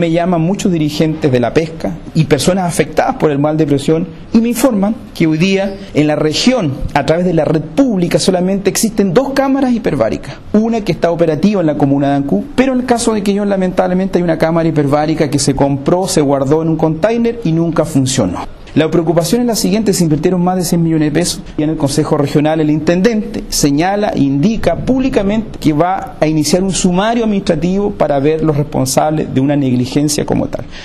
me llaman muchos dirigentes de la pesca y personas afectadas por el mal de presión y me informan que hoy día en la región, a través de la red pública, solamente existen 2 cámaras hiperbáricas. Una que está operativa en la comuna de Ancud, pero en el caso de Quellón lamentablemente hay una cámara hiperbárica que se compró, se guardó en un container y nunca funcionó. La preocupación es la siguiente: se invirtieron más de 100 millones de pesos y en el Consejo Regional el intendente señala, indica públicamente que va a iniciar un sumario administrativo para ver los responsables de una negligencia como tal.